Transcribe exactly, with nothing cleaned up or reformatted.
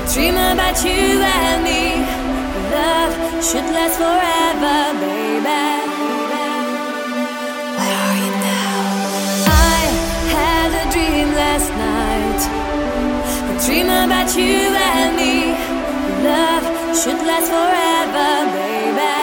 Dream about you and me. Love should last forever, baby. Where are you now? I had a dream last night. A dream about you and me. Love should last forever, baby.